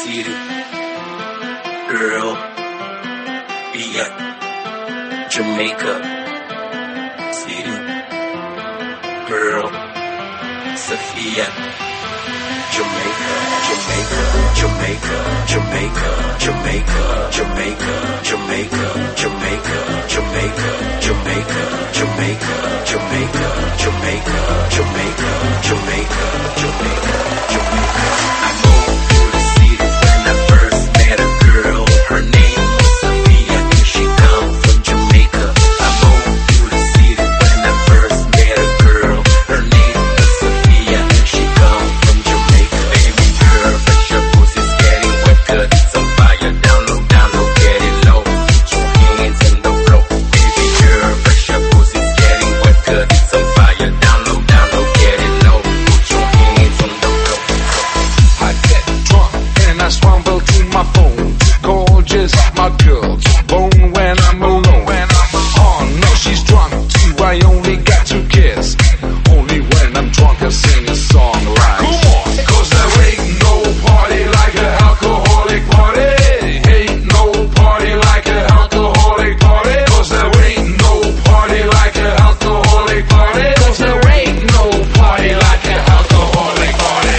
City, girl, yeah, Jamaica, City, girl, Sophia, Jamaica, Jamaica, Jamaica, Jamaica, Jamaica, Jamaica, Jamaica, Jamaica, Jamaica, Jamaica, Jamaica, Jamaica, Jamaica, Jamaica, Jamaica, Jamaica, Jamaica. I moved to the city when I first met a girl. Her name was Sophia and she come from Jamaica. I moved to the city when I first met a girl. Her name was Sophia and she come from Jamaica. Baby girl, but your pussy's getting wet, 'cause it's on fire. Down low, get it low. Put your hands in the floor. Baby girl, but your pussy's getting wet, 'cause it's on fire. Down low, get it low. Put your hands on the floor. I get drunk and I swamble to my phone. Gorgeous, my girl, to bone when I'm alone. Oh no, she's drunk too, I only got to kiss. Only when I'm drunk I sing a song like, come on, 'cause there ain't no party like an alcoholic party. Ain't no party like an alcoholic party. 'Cause there ain't no party like an alcoholic party. 'Cause there ain't no party like an alcoholic party.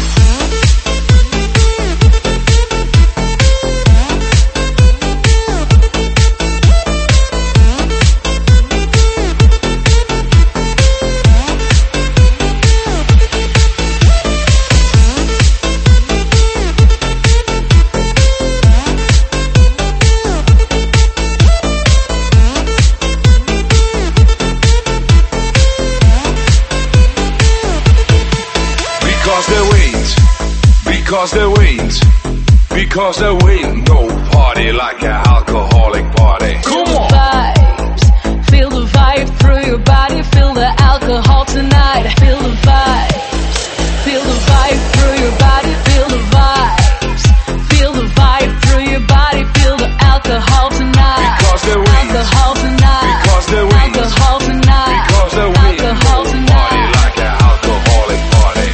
Because there ain't no party like an alcoholic party. Come on! Vibes, feel the vibe through your body, feel the alcohol tonight. Feel the vibes, feel the vibe through your body, feel the vibes, feel the vibe through your body, feel the alcohol tonight. Because there ain't alcohol tonight. Because there ain't alcohol tonight. Because there ain't alcohol no tonight. party like an alcoholic party.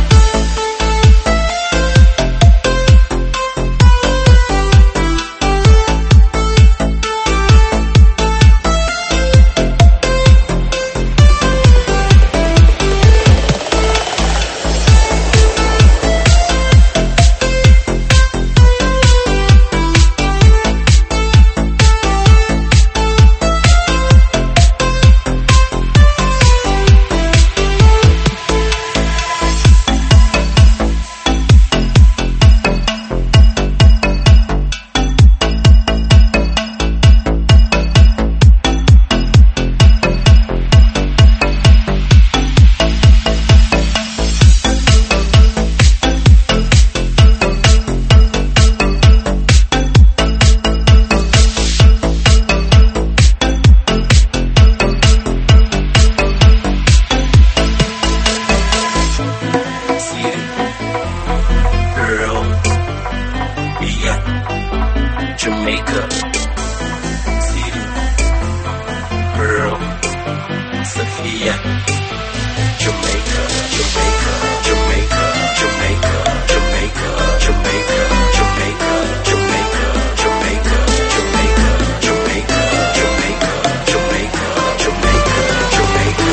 Jamaica, City, girl, Sophia, Jamaica, Jamaica, Jamaica, Jamaica, Jamaica, Jamaica, Jamaica, Jamaica, Jamaica, Jamaica, Jamaica, Jamaica, Jamaica, Jamaica, Jamaica,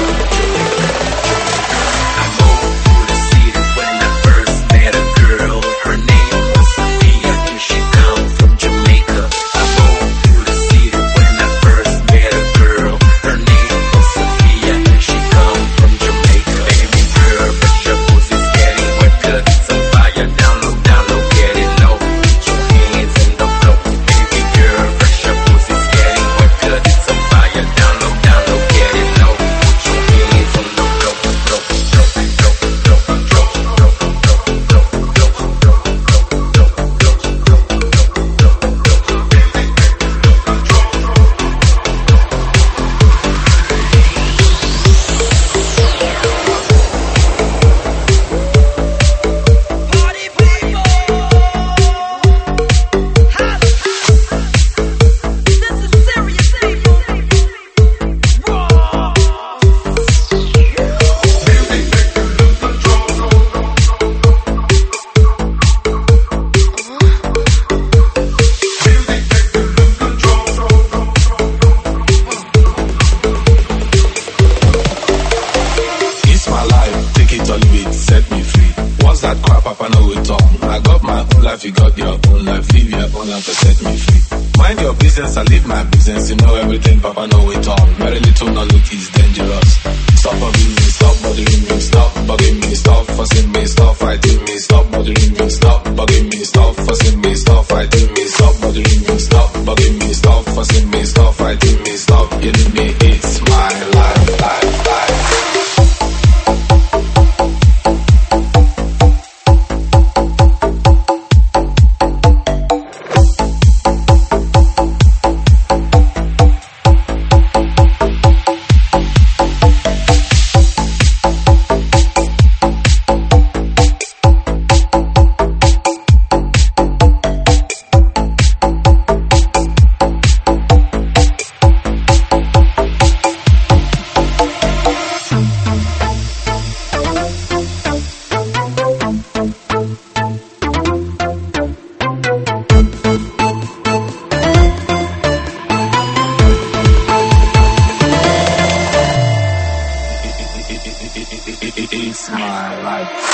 I moved to the city when I first met a girl. Her name was Sophia and she come from Jamaica. I moved to the city when I first met a girl. Her name was Sophia and she come from Jamaica. Baby girl, but life, you got your own life. Live your own life and set me free. Mind your business, I live my business. You know everything, Papa know it all. Very little knowledge is dangerous. Stop bugging me, stop bothering me, stop bugging me, stop fussing me, stop fighting me, stop bothering me, stop bugging me, stop fussing me, stop fighting me, stop bothering me, stop bugging me, stop fussing me, stop fighting me, stop killing me. It's my life, life, life. It's my life.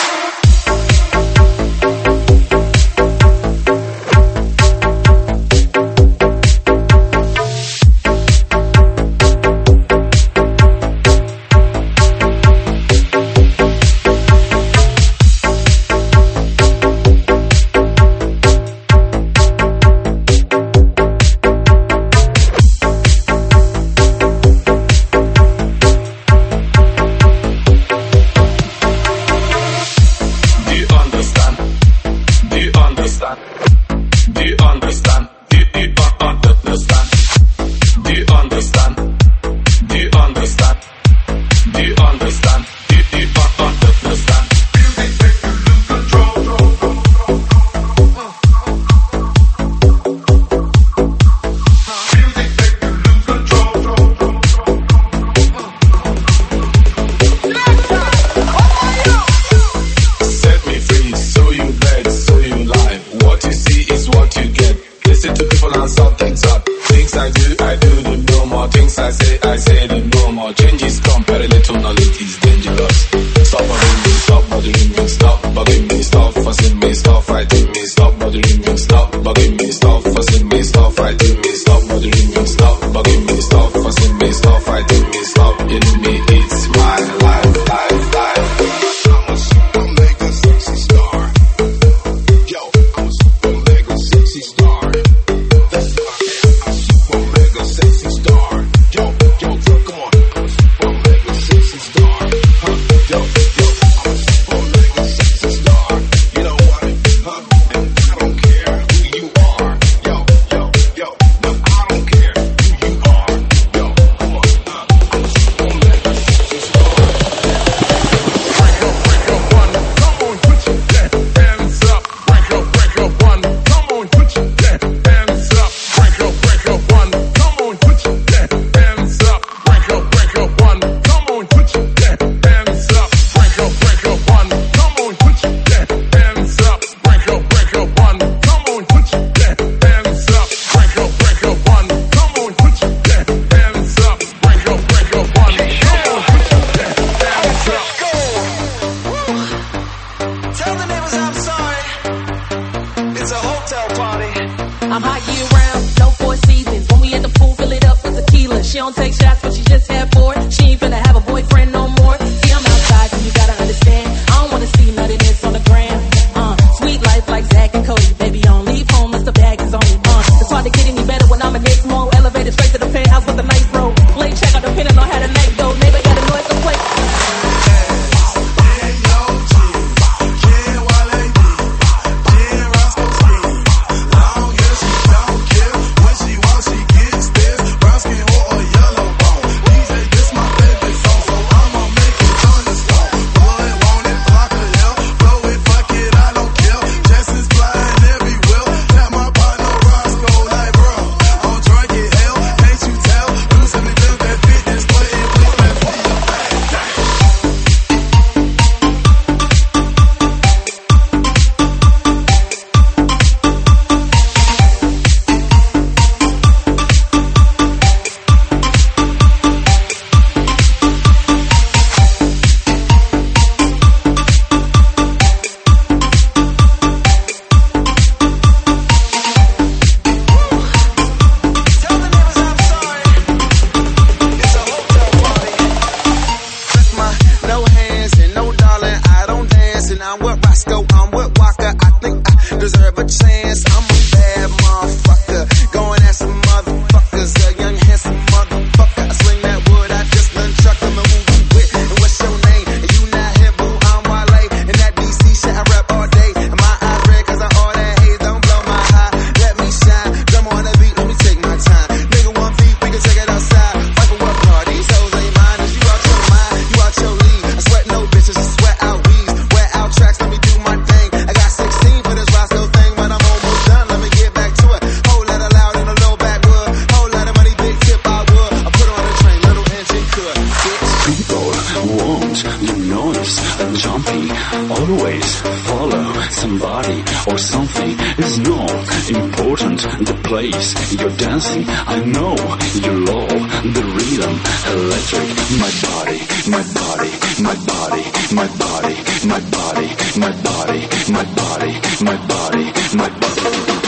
party or something is not important. The place you're dancing, I know you love the rhythm, electric. My body, my body, my body, my body, my body, my body, my body, my body, my body.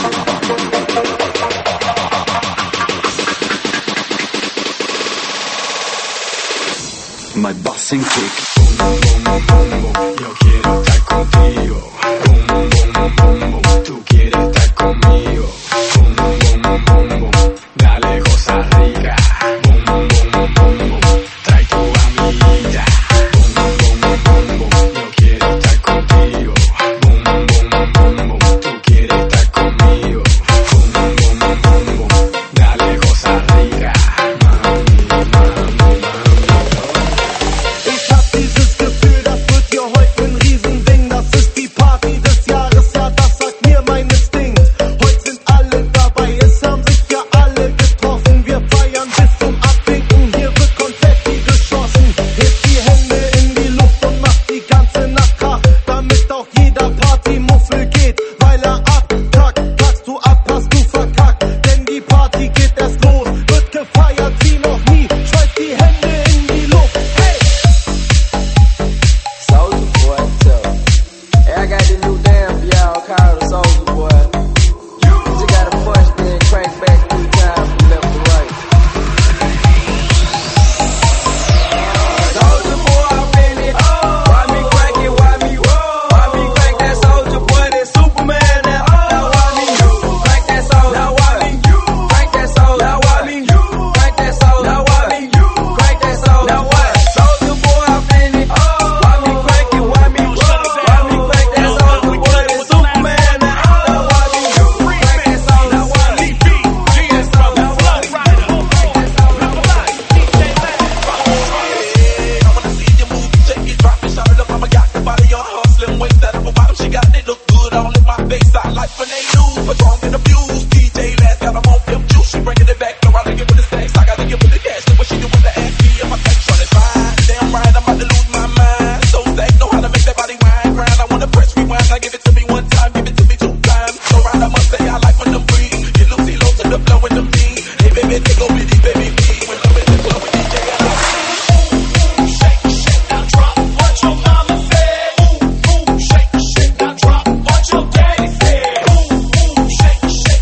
My bossing kick. Boom, boom, boom, boom. Yo quiero estar contigo. Boom, boom, boom, boom. Tú quieres estar conmigo. Boom, boom, boom, boom. Dale cosa rica. Boom, boom, boom, boom. Trae tu amiguita. Boom, boom, boom, boom. Yo quiero estar contigo. Boom, boom, boom, boom. Tú quieres estar conmigo. Boom, boom, boom, boom. Dale cosa rica. Mami, mami, mami. Ich hab dieses Gefühl, das wird hier heute ein Riesending. Das ist die Party des Jahres, ja, das sagt mir mein Instinkt. Heute sind alle dabei, es haben sich ja alle getroffen. Wir feiern bis zum Abwinken, hier wird Konfetti geschossen. Hebt die Hände in die Luft und macht die ganze Nacht Krach, damit auch jeder Partymuffel geht. Weil er abkackt, kackst du ab, hast du verkackt. Denn die Party geht erst los, wird gefeiert wie noch nie. Schmeiß die Hände in die Luft, hey! Soulja Boy, too. Hey, I got this new dance for y'all called the Soulja Boy. You just gotta push, then crank back 3 times from left to right. Soulja Boy, I'm in it. Why me crank it? Why me roll? Why me crank that Soulja Boy? That Superman now. Now why me you crank that soul? Now why me you crank that soul? Now why me you crank that soul? Now why me you crank that soul? Now what? Soulja Boy, I'm in it. Why me crank it? Why me roll? Why me crank that Soulja Boy? That Superman now. Now why me you crank that soul? Now why me you crank that soul? Now why me you crank that soul? I wanna see you move, shake it, drop it, shut it up. I'ma got the body on her slim waist that up a bottom. She got it look good all in my face. I like when they lose, but don't get abused. DJ last got them on them juice. She bringing it back, no I give her the stacks. I gotta give her the cash. Look what she do with the ass. Me and my sex on it fine. Damn right, I'm about to lose my mind. So stack, know how to make that body whine, grind. I wanna press rewind. I give it to me 1 time, give it to me 2 times. So right, I must say I like when them breathe. Get Lucy low to the flow with them beat. Hey baby, take over the baby beat. When I'm in the club with DJ and I shake, shake, now drop what your mama said. Ooh, ooh, shake, shake, now drop what your daddy said. Ooh, ooh, shake, shake.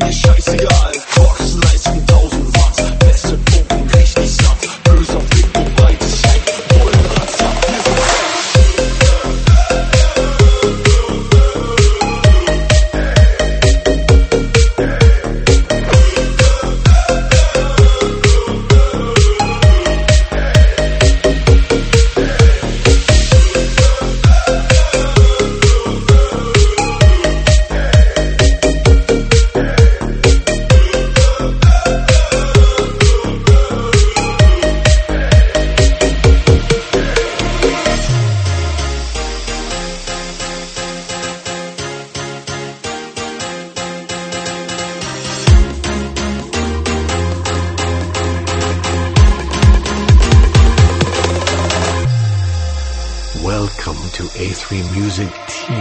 mir scheißegal. Boxleistung 1000 Watt, beste Pumpen, richtig satt. Böser Blick und breites Heck, Bullen ratzap, wir sind Welcome to A3 Music Team.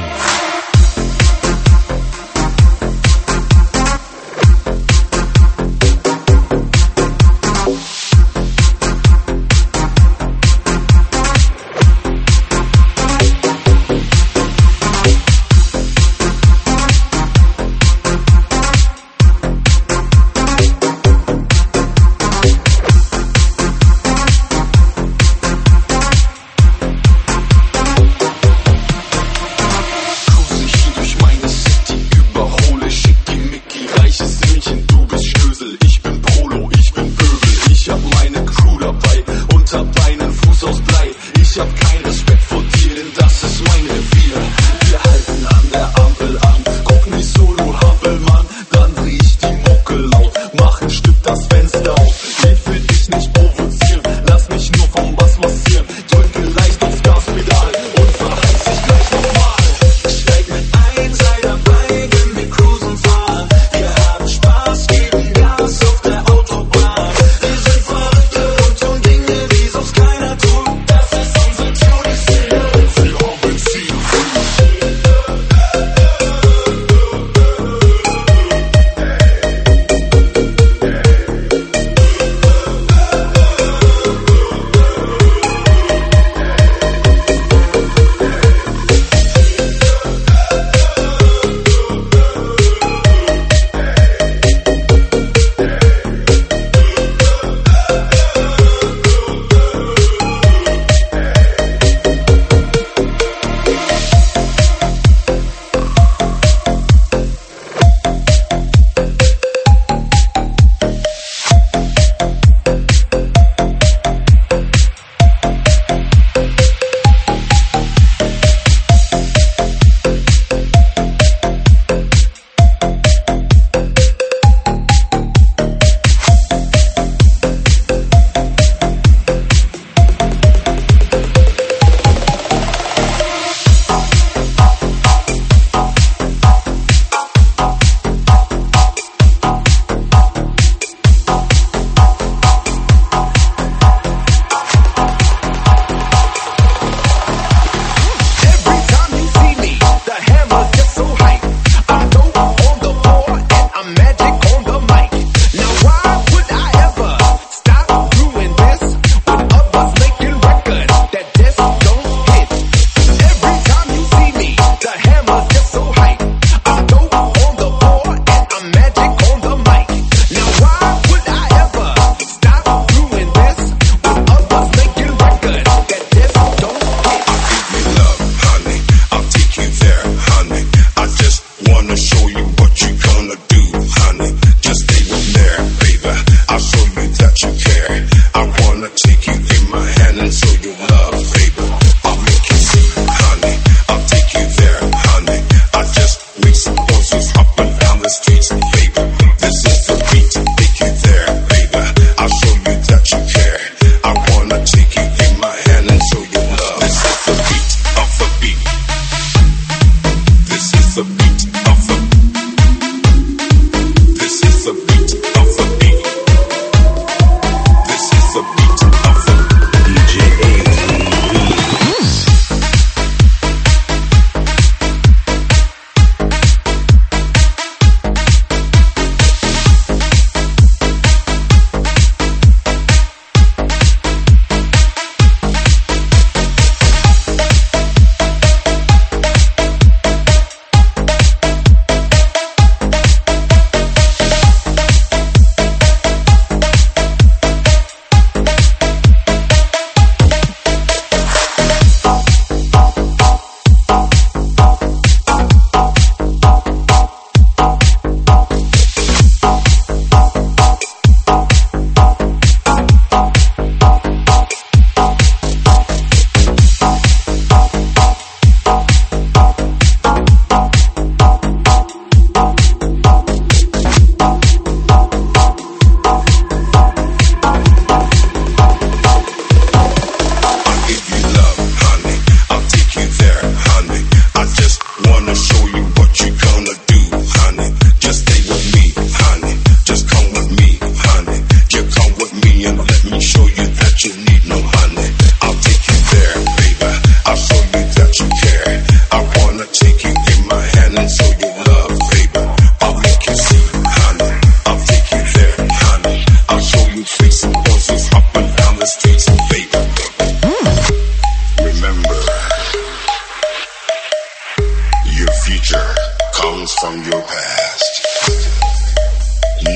Wanna show you what you gonna do, honey. Just stay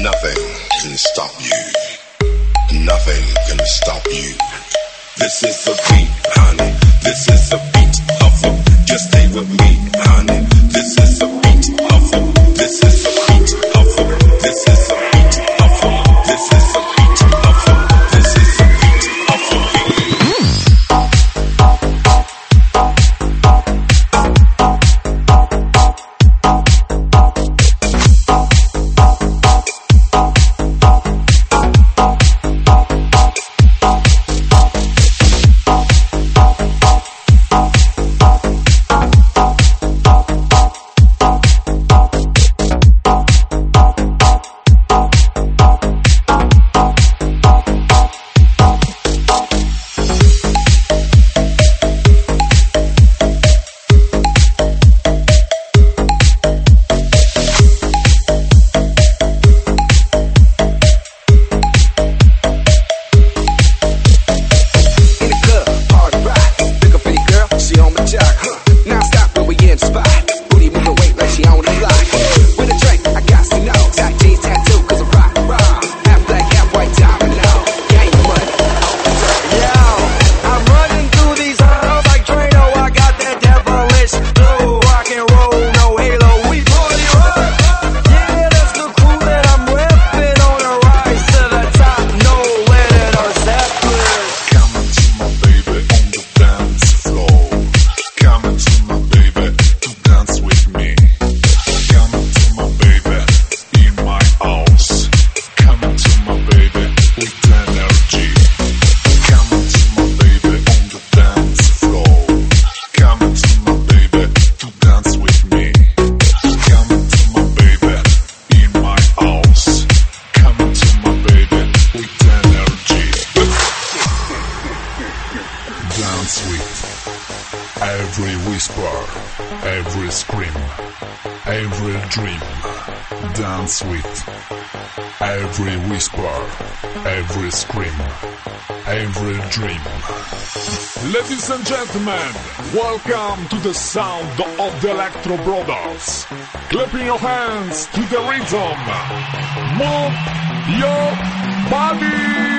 Nothing can stop you. Nothing can stop you. This is the beat, honey. This is the beat of the. Just stay with me, honey. This is the beat of the. This is the beat of the. This is the beat of the. This is the beat of the. This is the beat of the Ladies and gentlemen, welcome to the sound of the Electro Brothers. Clapping your hands to the rhythm. Move your body.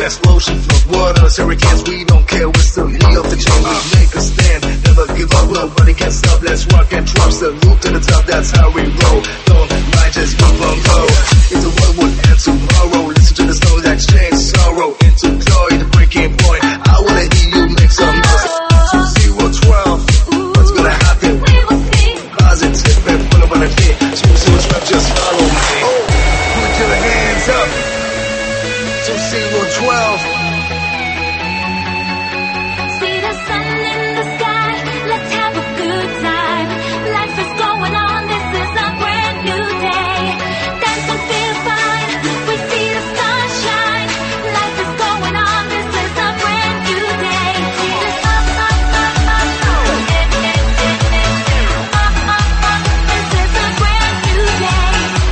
explosion, flood waters, hurricanes, we don't care, we're still knee of the chain. We make a stand, never give up, nobody can stop. Let's rock and drop, still move to the top, that's how we roll. Don't mind, just keep on go. If the world would end tomorrow, listen to the snow that exchange sorrow into joy, the breaking point. I wanna hear you make some noise. 2012, what's gonna happen? Positive and full of energy. 2012, just follow me. Oh, put your hands up. 2012. See the sun in the sky, let's have a good time. Life is going on, this is a brand new day. Dance and feel fine, we see the sunshine. Life is going on, this is a brand new day. This is a brand new day.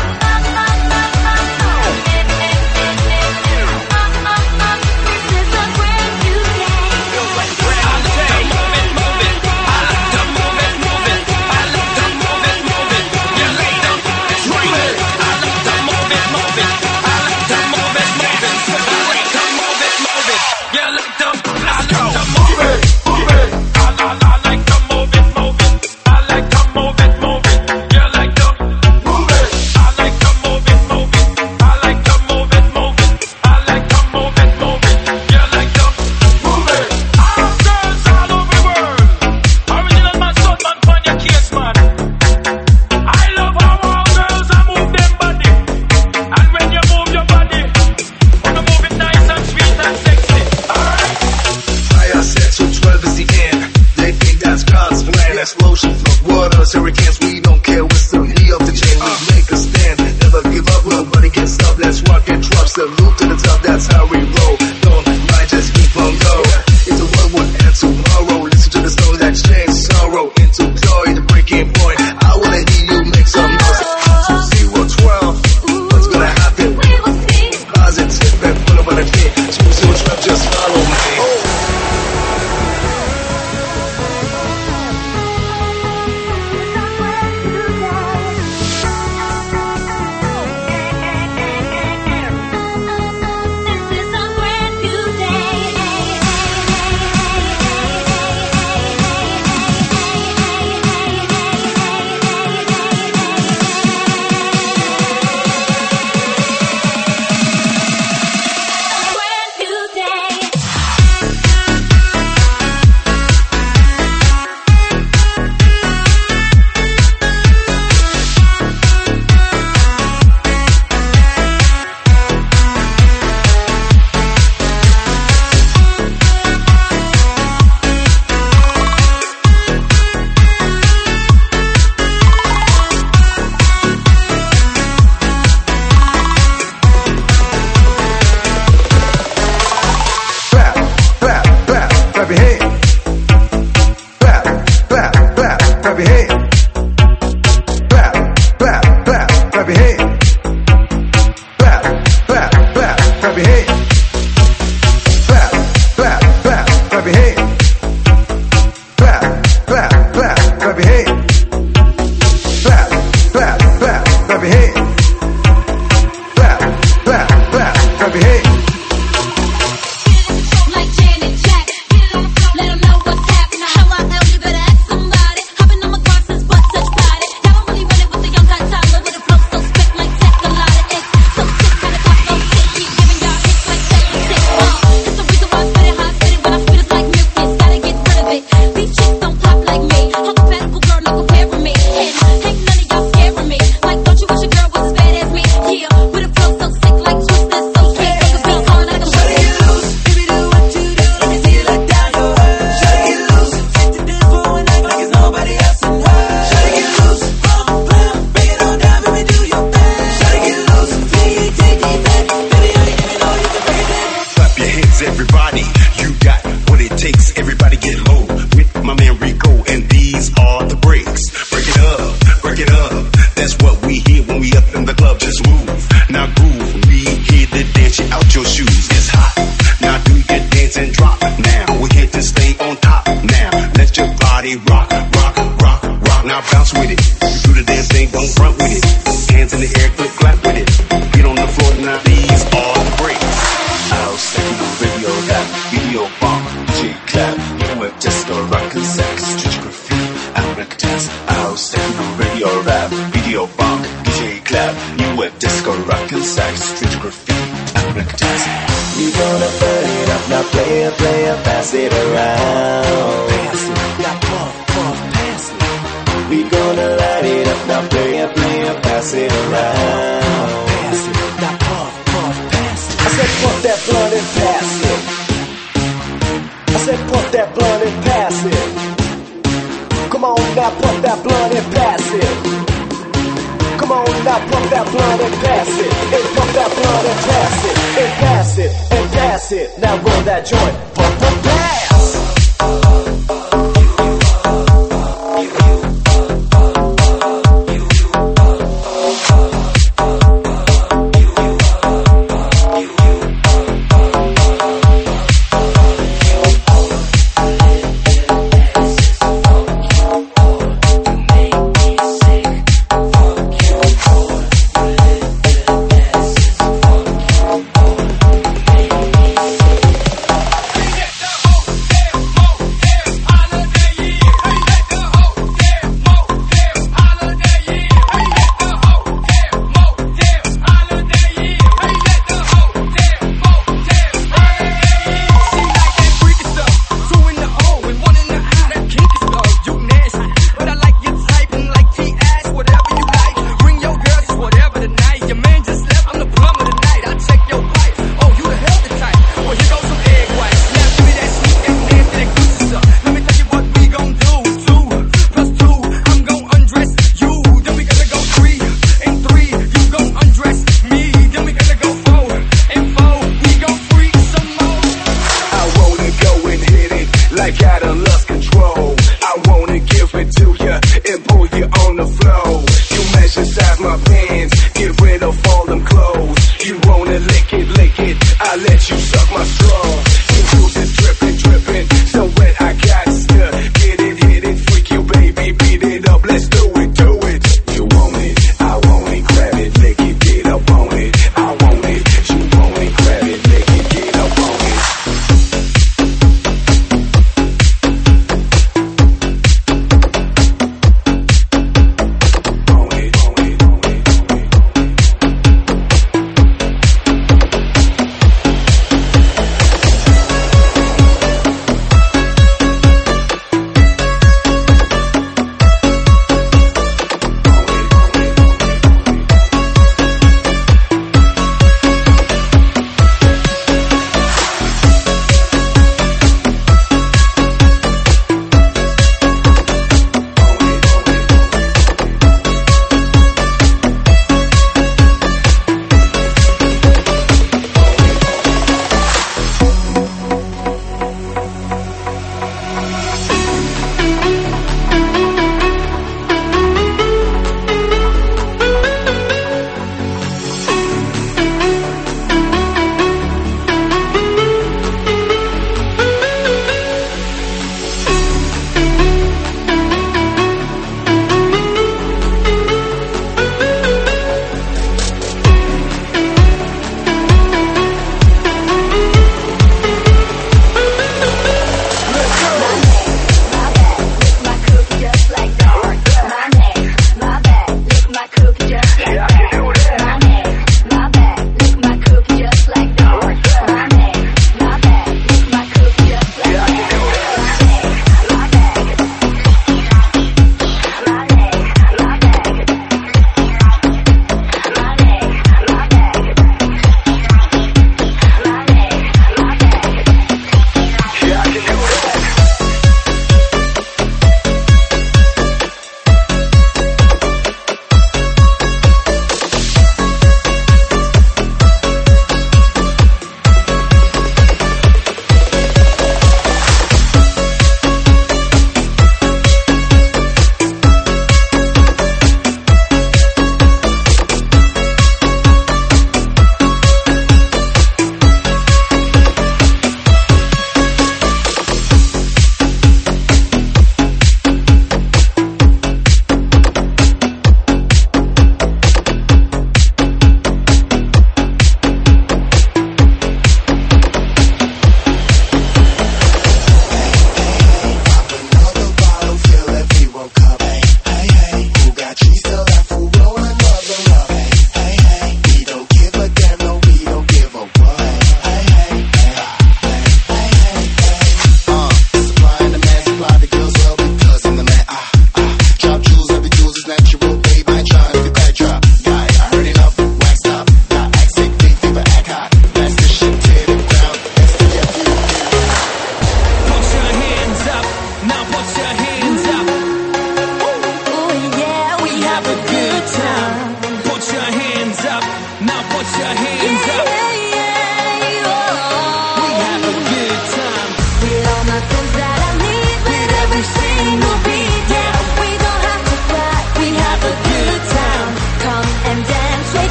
Explosion, flood waters, hurricanes, we don't care, we're still knee of the chain. We make a stand, never give up, nobody can stop. Let's rock and drop, still move to the top, that's how we roll. Don't mind, just keep on go. If the world would end tomorrow, listen to the snow that exchange sorrow into joy, the breaking point. I wanna hear you make some noise. 2012, what's gonna happen? Positive and full of energy. 2012, just follow me. Hands in the air, click, clap with it. Feet on the floor, now these are the breaks. House. player, player, pass it around. Pass it, now puff, puff, pass it. We gonna light it up, now player, player, pass it around. Pass it, now puff, puff, pass it. I said puff that blunt and pass it. I said puff that blunt and pass it. Come on now, puff that blunt and pass it. Come on now, puff that blunt and pass it. And puff that blunt and pass it. And pass it, and pass it. Now roll that joint, puff, puff, pass.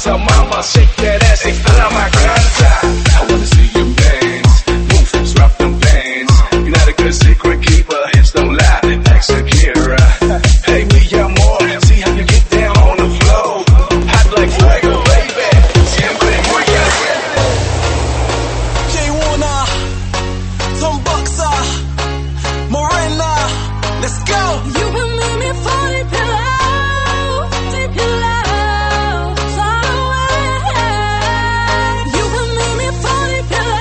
So mama, shake that ass y feel my granja. I wanna see you dance, move hips, drop them bands. You're not a good secret keeper, hips don't lie, like Shakira. Hey, me, I'm more, see how you get down on the floor. Hot like fuego, baby. Siempre muy bien. J1, Tom Boxer, Morena, let's go. You will make me fall deep in love, deep in love, far away. You will make me fall deep in love.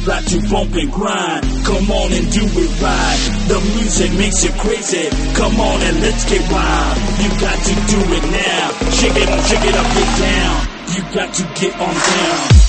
got to bump and grind. Come on and do it right. The music makes you crazy. Come on and let's get wild. You got to do it now. Shake it up, get down. You got to get on down.